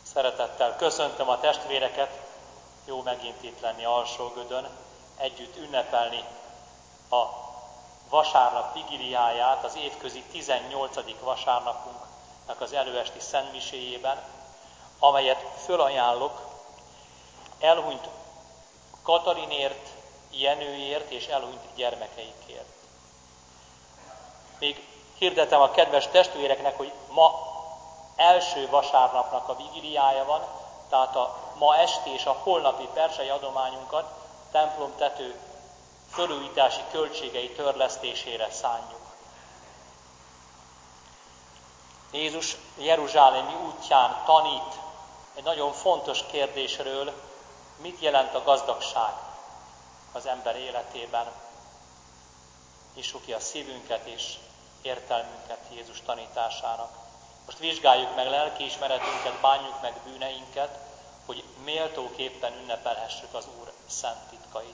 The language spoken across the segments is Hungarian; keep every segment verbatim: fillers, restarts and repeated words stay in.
Szeretettel köszöntöm a testvéreket, jó megint itt lenni Alsógödön, együtt ünnepelni a vasárnap vigiliáját, az évközi tizennyolcadik vasárnapunknak az előesti szentmiséjében, amelyet fölajánlok elhunyt Katarinért, Jenőért és elhunyt gyermekeikért. Még hirdetem a kedves testvéreknek, hogy ma első vasárnapnak a vigiliája van, tehát a ma esti és a holnapi persei adományunkat templomtető fölújítási költségei törlesztésére szánjuk. Jézus jeruzsálemi útján tanít egy nagyon fontos kérdésről, mit jelent a gazdagság az ember életében. Nyissuk ki a szívünket és értelmünket Jézus tanításának. Most vizsgáljuk meg lelkiismeretünket, bánjuk meg bűneinket, hogy méltóképpen ünnepelhessük az Úr szent titkait.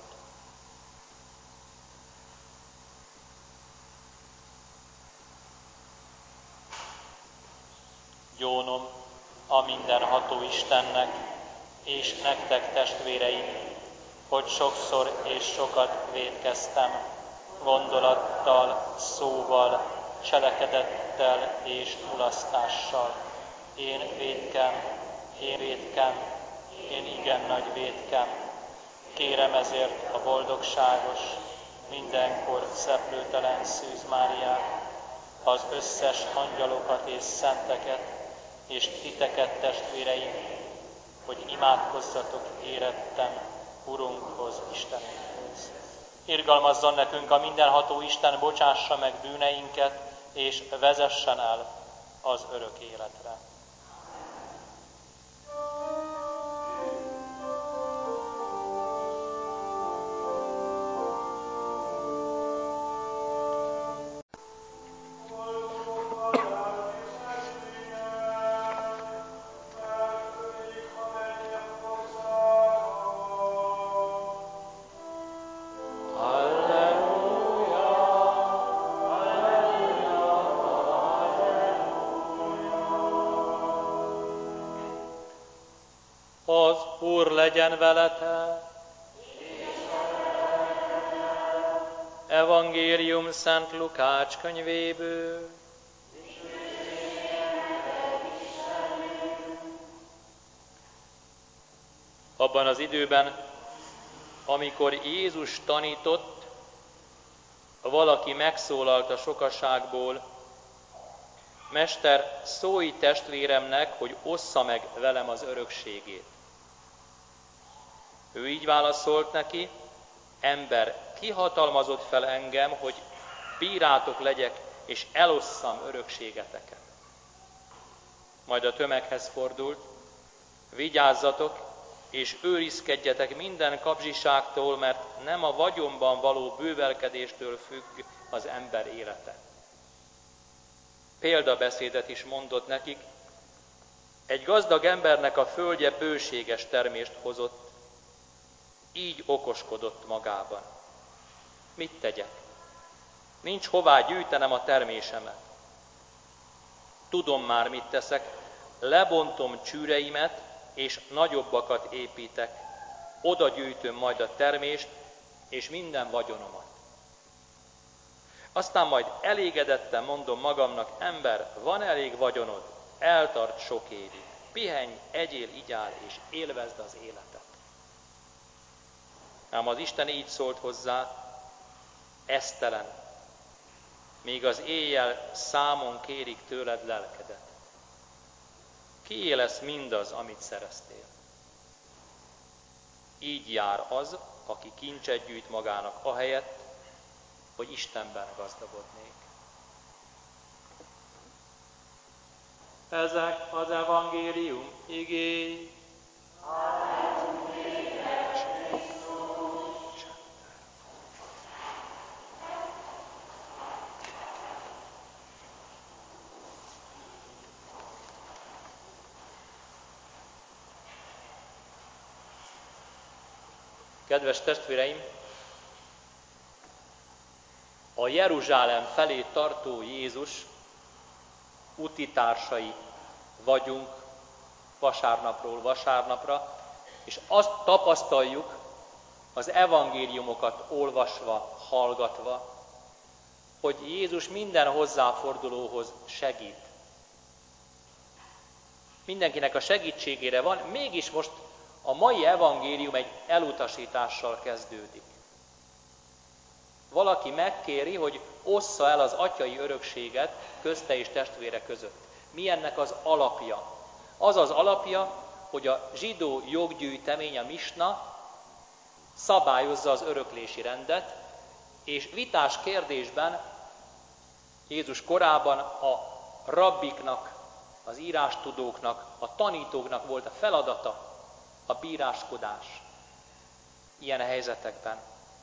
Gyónom a mindenható Istennek, és nektek, testvéreim, hogy sokszor és sokat vétkeztem, gondolattal, szóval, cselekedettel és mulasztással. Én vétkem, én vétkem, én igen nagy vétkem. Kérem ezért a boldogságos, mindenkor szeplőtelen Szűz Máriát, az összes angyalokat és szenteket, és titeket, testvéreim, hogy imádkozzatok éretten Urunkhoz, Istenünkhoz. Irgalmazzon nekünk a mindenható Isten, bocsássa meg bűneinket, és vezessen el az örök életre. Az Úr legyen veletek! Evangélium Szent Lukács könyvéből. Abban az időben, amikor Jézus tanított, valaki megszólalt a sokaságból: Mester, szólj testvéremnek, hogy ossza meg velem az örökségét. Ő így válaszolt neki: Ember, ki hatalmazott fel engem, hogy bírátok legyek, és elosszam örökségeteket? Majd a tömeghez fordult: Vigyázzatok, és őrizkedjetek minden kapzsiságtól, mert nem a vagyonban való bővelkedéstől függ az ember élete. Példabeszédet is mondott nekik: Egy gazdag embernek a földje bőséges termést hozott, így okoskodott magában. Mit tegyek? Nincs hová gyűjtenem a termésemet. Tudom már, mit teszek, lebontom csűreimet, és nagyobbakat építek. Oda gyűjtöm majd a termést, és minden vagyonomat. Aztán majd elégedetten mondom magamnak: Ember, van elég vagyonod, eltart sok évig. Pihenj, egyél, igyál, és élvezd az életet. Ám az Isten így szólt hozzá: Esztelen, még az éjjel számon kérik tőled lelkedet. Kié lesz mindaz, amit szereztél? Így jár az, aki kincset gyűjt magának, ahelyett, hogy Istenben gazdagodnék. Ezek az evangélium igéi. Kedves testvéreim, a Jeruzsálem felé tartó Jézus utitársai vagyunk vasárnapról vasárnapra, és azt tapasztaljuk az evangéliumokat olvasva, hallgatva, hogy Jézus minden hozzáfordulóhoz segít. Mindenkinek a segítségére van, mégis most a mai evangélium egy elutasítással kezdődik. Valaki megkéri, hogy ossza el az atyai örökséget közte és testvére között. Mi ennek az alapja? Az az alapja, hogy a zsidó joggyűjtemény, a misna szabályozza az öröklési rendet, és vitás kérdésben Jézus korában a rabbiknak, az írástudóknak, a tanítóknak volt a feladata a bíráskodás ilyen helyzetekben.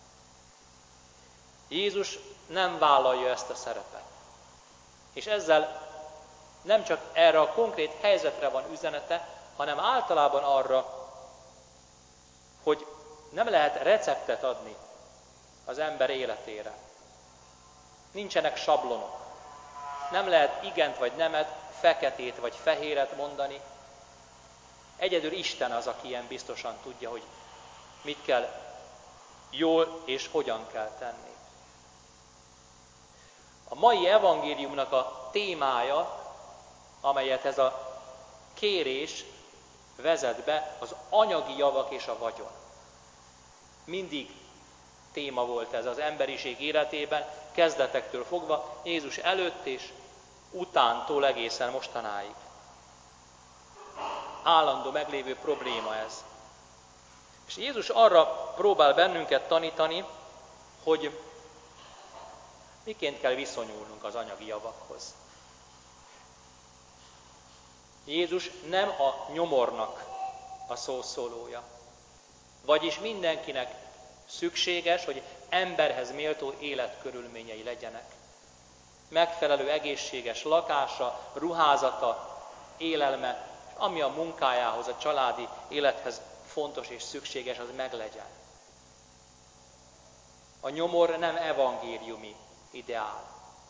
Jézus nem vállalja ezt a szerepet. És ezzel nem csak erre a konkrét helyzetre van üzenete, hanem általában arra, hogy nem lehet receptet adni az ember életére. Nincsenek sablonok. Nem lehet igent vagy nemet, feketét vagy fehéret mondani. Egyedül Isten az, aki ilyen biztosan tudja, hogy mit kell jól és hogyan kell tenni. A mai evangéliumnak a témája, amelyet ez a kérés vezet be, az anyagi javak és a vagyon. Mindig téma volt ez az emberiség életében, kezdetektől fogva, Jézus előtt és utántól egészen mostanáig. Állandó meglévő probléma ez. És Jézus arra próbál bennünket tanítani, hogy miként kell viszonyulnunk az anyagi javakhoz. Jézus nem a nyomornak a szószólója. Vagyis mindenkinek szükséges, hogy emberhez méltó életkörülményei legyenek. Megfelelő egészséges lakása, ruházata, élelme, ami a munkájához, a családi élethez fontos és szükséges, az meglegyen. A nyomor nem evangéliumi ideál.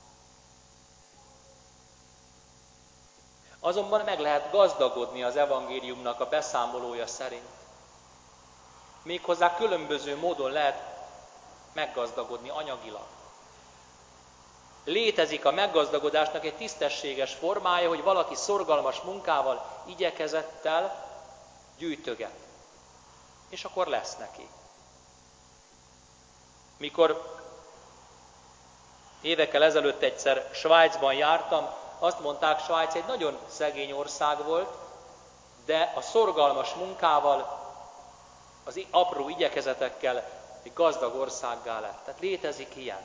Azonban meg lehet gazdagodni az evangéliumnak a beszámolója szerint. Méghozzá különböző módon lehet meggazdagodni anyagilag. Létezik a meggazdagodásnak egy tisztességes formája, hogy valaki szorgalmas munkával, igyekezettel gyűjtöget. És akkor lesz neki. Mikor évekkel ezelőtt egyszer Svájcban jártam, azt mondták, Svájc egy nagyon szegény ország volt, de a szorgalmas munkával, az apró igyekezetekkel egy gazdag országgá lett. Tehát létezik ilyen.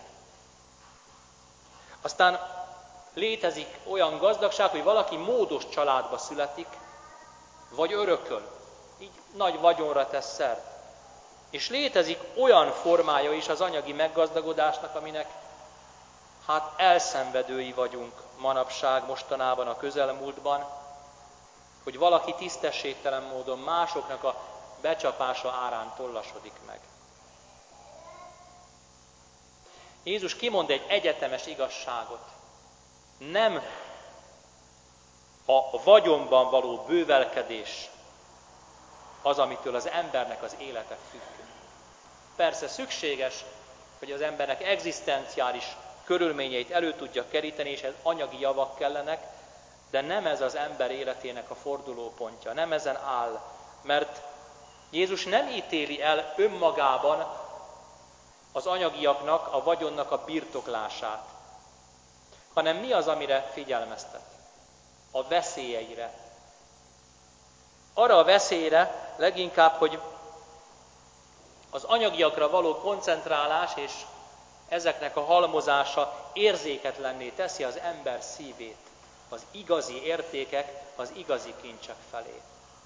Aztán létezik olyan gazdagság, hogy valaki módos családba születik, vagy örököl. Így nagy vagyonra tesz szert. És létezik olyan formája is az anyagi meggazdagodásnak, aminek hát elszenvedői vagyunk manapság, mostanában, a közelmúltban, hogy valaki tisztességtelen módon másoknak a becsapása árán tollasodik meg. Jézus kimond egy egyetemes igazságot. Nem a vagyonban való bővelkedés az, amitől az embernek az élete függ. Persze szükséges, hogy az embernek egzisztenciális körülményeit elő tudja keríteni, és ez anyagi javak kellenek, de nem ez az ember életének a fordulópontja, nem ezen áll, mert Jézus nem ítéli el önmagában az anyagiaknak, a vagyonnak a birtoklását, hanem mi az, amire figyelmeztet? A veszélyeire. Arra a veszélyre leginkább, hogy az anyagiakra való koncentrálás és ezeknek a halmozása érzéketlenné teszi az ember szívét, az igazi értékek, az igazi kincsek felé.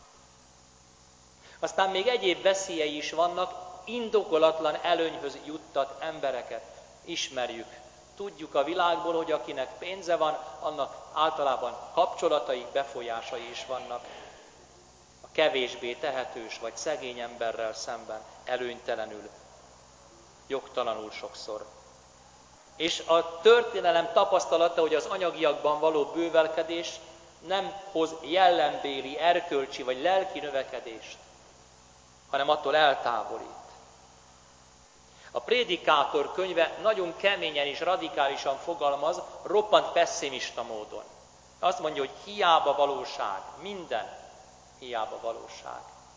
Aztán még egyéb veszélyei is vannak, indokolatlan előnyhöz juttat embereket. Ismerjük, tudjuk a világból, hogy akinek pénze van, annak általában kapcsolataik, befolyásai is vannak. A kevésbé tehetős vagy szegény emberrel szemben előnytelenül, jogtalanul sokszor. És a történelem tapasztalata, hogy az anyagiakban való bővelkedés nem hoz jellembéli, erkölcsi vagy lelki növekedést, hanem attól eltávolít. A Prédikátor könyve nagyon keményen és radikálisan fogalmaz, roppant pesszimista módon. Azt mondja, hogy hiába valóság, minden hiába valóság.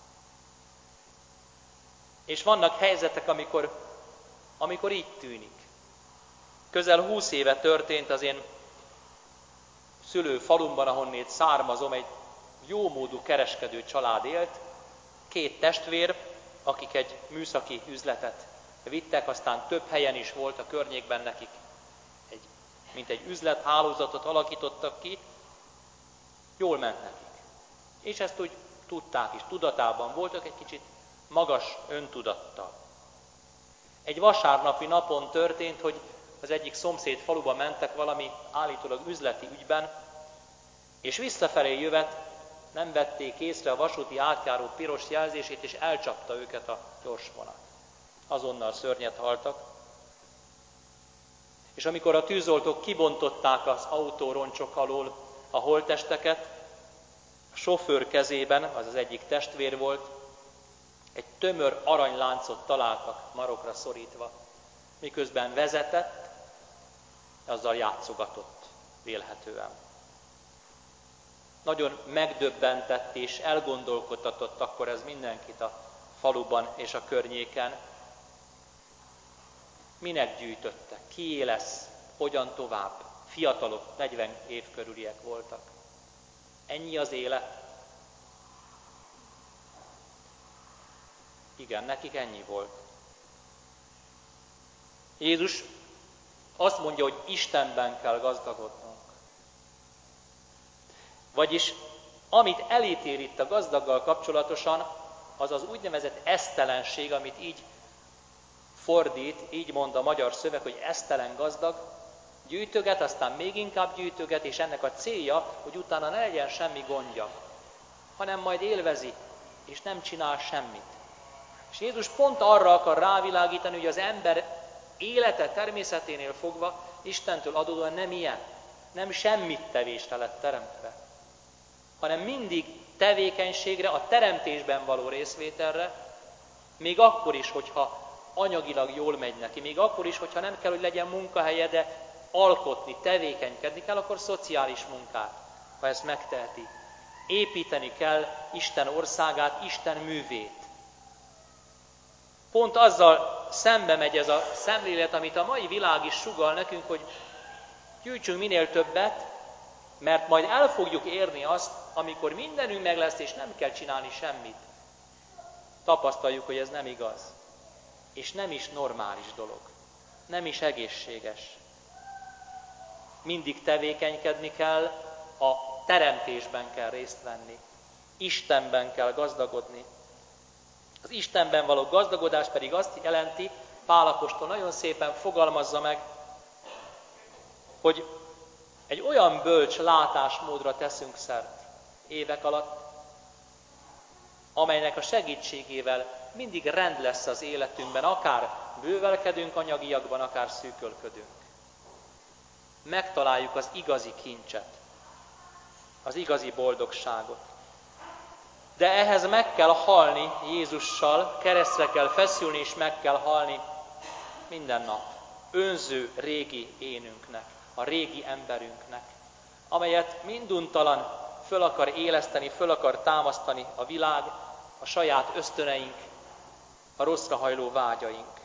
És vannak helyzetek, amikor, amikor így tűnik. Közel húsz éve történt az én szülőfalumban, ahonnét származom, egy jómódú kereskedő család élt, két testvér, akik egy műszaki üzletet vittek, aztán több helyen is volt a környékben nekik, egy, mint egy üzlethálózatot alakítottak ki, jól ment nekik. És ezt úgy tudták is, tudatában voltak, egy kicsit magas öntudattal. Egy vasárnapi napon történt, hogy az egyik szomszéd faluba mentek valami állítólag üzleti ügyben, és visszafelé jövet nem vették észre a vasúti átjáró piros jelzését, és elcsapta őket a gyorsvonat. Azonnal szörnyet haltak. És amikor a tűzoltók kibontották az autóroncsok alól a holttesteket, a sofőr kezében, az az egyik testvér volt, egy tömör aranyláncot találtak marokra szorítva, miközben vezetett, azzal játszogatott vélhetően. Nagyon megdöbbentett és elgondolkodtatott akkor ez mindenkit a faluban és a környéken. Minek gyűjtöttek? Kié lesz? Hogyan tovább? Fiatalok, negyven év körüliek voltak. Ennyi az élet? Igen, nekik ennyi volt. Jézus azt mondja, hogy Istenben kell gazdagodnunk. Vagyis amit elítél itt a gazdaggal kapcsolatosan, az az úgynevezett esztelenség, amit így fordít, így mond a magyar szöveg, hogy esztelen gazdag, gyűjtöget, aztán még inkább gyűjtöget, és ennek a célja, hogy utána ne legyen semmi gondja, hanem majd élvezi, és nem csinál semmit. És Jézus pont arra akar rávilágítani, hogy az ember élete természeténél fogva Istentől adódóan nem ilyen, nem semmit tevésre lett teremtve, hanem mindig tevékenységre, a teremtésben való részvételre, még akkor is, hogyha anyagilag jól megy neki, még akkor is, hogyha nem kell, hogy legyen munkahelye, de alkotni, tevékenykedni kell, akkor szociális munkát, ha ezt megteheti. Építeni kell Isten országát, Isten művét. Pont azzal szembe megy ez a szemlélet, amit a mai világ is sugall nekünk, hogy gyűjtsünk minél többet, mert majd el fogjuk érni azt, amikor mindenünk meg lesz, és nem kell csinálni semmit. Tapasztaljuk, hogy ez nem igaz. És nem is normális dolog. Nem is egészséges. Mindig tevékenykedni kell, a teremtésben kell részt venni. Istenben kell gazdagodni. Az Istenben való gazdagodás pedig azt jelenti, Pál apostol nagyon szépen fogalmazza meg, hogy egy olyan bölcs látásmódra teszünk szert évek alatt, amelynek a segítségével mindig rend lesz az életünkben, akár bővelkedünk anyagiakban, akár szűkölködünk. Megtaláljuk az igazi kincset, az igazi boldogságot. De ehhez meg kell halni Jézussal, keresztre kell feszülni, és meg kell halni minden nap. Önző régi énünknek, a régi emberünknek, amelyet minduntalan föl akar éleszteni, föl akar támasztani a világ, a saját ösztöneink, a rosszra hajló vágyaink.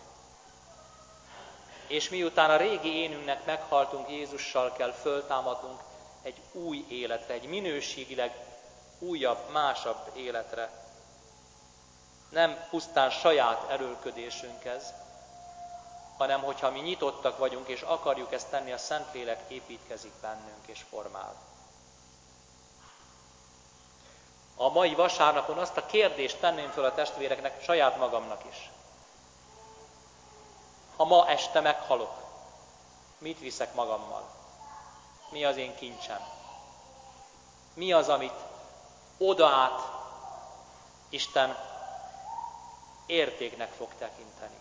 És miután a régi énünknek meghaltunk, Jézussal kell föltámadnunk egy új életre, egy minőségileg újabb, másabb életre. Nem pusztán saját erőlködésünk ez, hanem hogyha mi nyitottak vagyunk, és akarjuk ezt tenni, a Szentlélek építkezik bennünk és formál. A mai vasárnapon azt a kérdést tenném föl a testvéreknek, saját magamnak is. Ha ma este meghalok, mit viszek magammal? Mi az én kincsem? Mi az, amit odaát Isten értéknek fog tekinteni?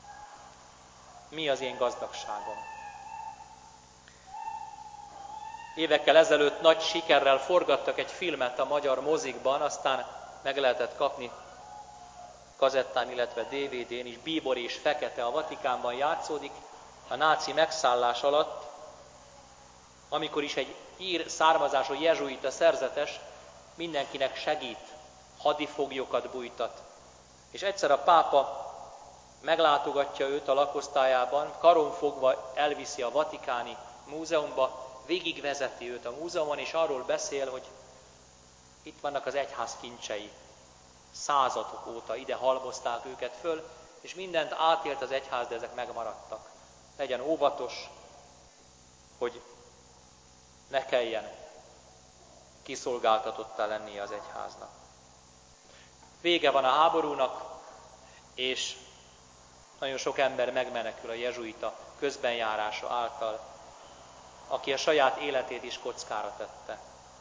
Mi az én gazdagságom? Évekkel ezelőtt nagy sikerrel forgattak egy filmet a magyar mozikban, aztán meg lehetett kapni kazettán, illetve dé vé dén is. Bíbor és Fekete a Vatikánban játszódik a náci megszállás alatt, amikor is egy ír származású jezsuita szerzetes mindenkinek segít, hadifoglyokat bújtat. És egyszer a pápa meglátogatja őt a lakosztályában, karon fogva elviszi a Vatikáni múzeumba, végigvezeti őt a múzeumon, és arról beszél, hogy itt vannak az egyház kincsei. Századok óta ide halmozták őket föl, és mindent átélt az egyház, de ezek megmaradtak. Legyen óvatos, hogy ne kelljen kiszolgáltatottá lennie az egyháznak. Vége van a háborúnak, és nagyon sok ember megmenekül a jezsuita közbenjárása által, aki a saját életét is kockára tette.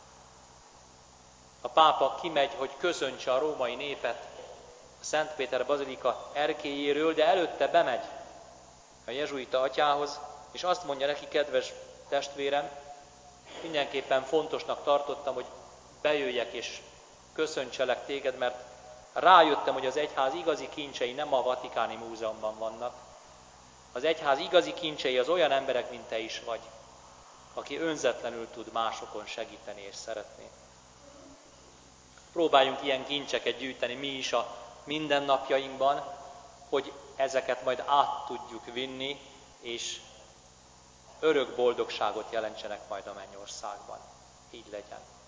A pápa kimegy, hogy köszöntse a római népet a Szent Péter bazilika erkélyéről, de előtte bemegy a jezsuita atyához, és azt mondja neki: kedves testvérem, mindenképpen fontosnak tartottam, hogy bejöjjek és köszöntselek téged, mert rájöttem, hogy az egyház igazi kincsei nem a Vatikáni Múzeumban vannak. Az egyház igazi kincsei az olyan emberek, mint te is vagy, aki önzetlenül tud másokon segíteni és szeretni. Próbáljunk ilyen kincseket gyűjteni mi is a mindennapjainkban, hogy ezeket majd át tudjuk vinni, és örök boldogságot jelentsenek majd a mennyországban. Így legyen.